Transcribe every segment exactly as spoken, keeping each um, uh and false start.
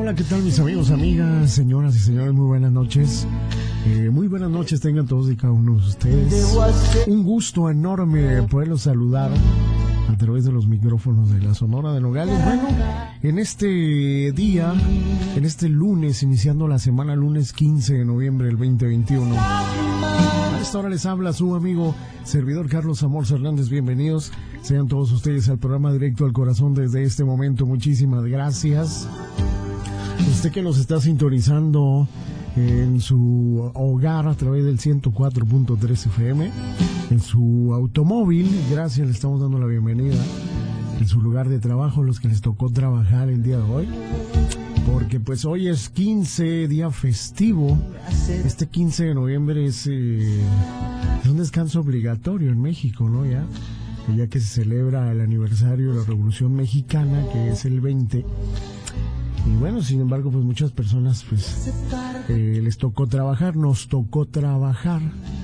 hola, ¿qué tal mis amigos, amigas, señoras y señores? Muy buenas noches. Eh, muy buenas noches tengan todos y cada uno de ustedes. Un gusto enorme poderlos saludar a través de los micrófonos de la Sonora de Nogales. Bueno, en este día, en este lunes, iniciando la semana, lunes quince de noviembre del veinte veintiuno. A esta hora les habla su amigo, servidor Carlos Amor Hernández. Bienvenidos sean todos ustedes al programa Directo al Corazón desde este momento. Muchísimas gracias. Usted que nos está sintonizando en su hogar a través del ciento cuatro punto tres F M, en su automóvil, gracias, le estamos dando la bienvenida. En su lugar de trabajo, los que les tocó trabajar el día de hoy, porque pues hoy es quince, día festivo. Este quince de noviembre es, eh, es un descanso obligatorio en México, ¿no? Ya, ya que se celebra el aniversario de la Revolución Mexicana, que es el veinte. Y bueno, sin embargo, pues muchas personas pues eh, les tocó trabajar, nos tocó trabajar.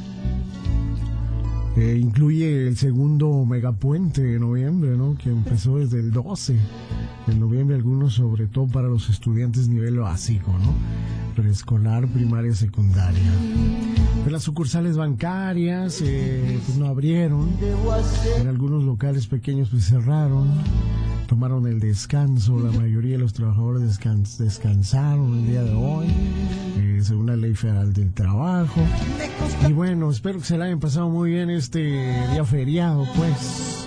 Eh, incluye el segundo megapuente de noviembre, ¿no? Que empezó desde el doce de noviembre, algunos sobre todo para los estudiantes nivel básico, ¿no? Preescolar, primaria, secundaria. Pues las sucursales bancarias eh, pues no abrieron, en algunos locales pequeños pues cerraron, tomaron el descanso, la mayoría de los trabajadores descans descansaron el día de hoy, eh, según la Ley Federal del Trabajo. Y bueno, espero que se la hayan pasado muy bien este día feriado, pues.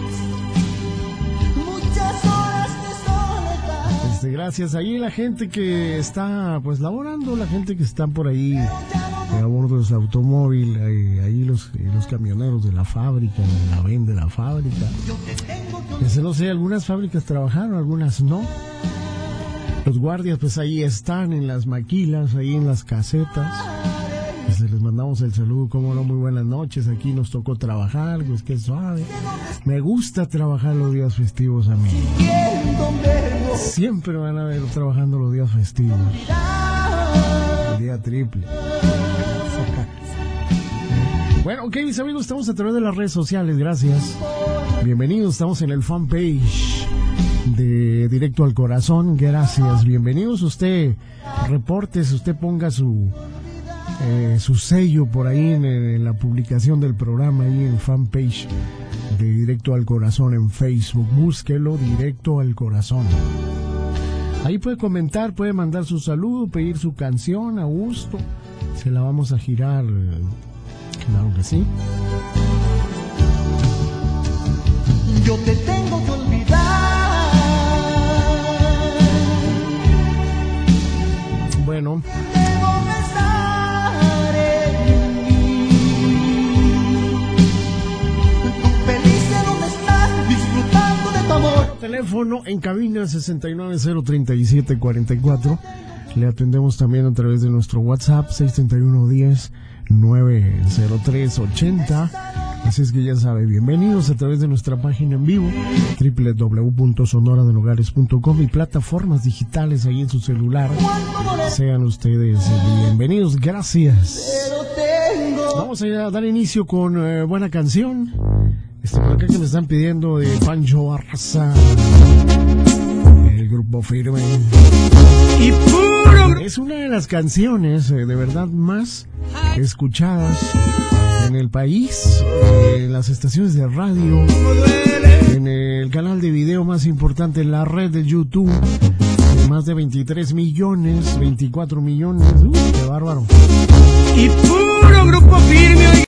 Este, gracias ahí la gente que está pues laborando, la gente que está por ahí a bordo de su automóvil, ahí, ahí los, los camioneros de la fábrica, la ven de la fábrica. Pues no sé, algunas fábricas trabajaron, algunas no. Los guardias pues ahí están en las maquilas, ahí en las casetas. Pues les mandamos el saludo, como no, muy buenas noches. Aquí nos tocó trabajar, pues qué suave. Me gusta trabajar los días festivos a mí. Siempre van a ver trabajando los días festivos. El día triple. Bueno, ok, mis amigos, estamos a través de las redes sociales, gracias. Bienvenidos, estamos en el fanpage de Directo al Corazón, gracias. Bienvenidos, usted reportes, usted ponga su eh, su sello por ahí en, en la publicación del programa, ahí en fanpage de Directo al Corazón en Facebook. Búsquelo, Directo al Corazón. Ahí puede comentar, puede mandar su saludo, pedir su canción a gusto. Se la vamos a girar, claro que sí. Yo te tengo que olvidar. Bueno. Debo pensar en mí. Tú feliz de donde estás, disfrutando de tu amor. Teléfono en cabina sesenta y nueve cero treinta y siete cuarenta y cuatro. Le atendemos también a través de nuestro WhatsApp seis treinta y uno diez nueve cero tres ochenta. Así es que ya sabe, bienvenidos a través de nuestra página en vivo doble u doble u doble u punto sonora de nogales punto com y plataformas digitales ahí en su celular. Sean ustedes bienvenidos, gracias. Vamos a dar inicio con eh, buena canción. Este por acá que me están pidiendo de Pancho Arraza, el Grupo Firme. Y puro es una de las canciones eh, de verdad más escuchadas en el país, en las estaciones de radio, en el canal de video más importante, en la red de YouTube, más de veintitrés millones, veinticuatro millones, uh, qué bárbaro. Y puro Grupo Firme.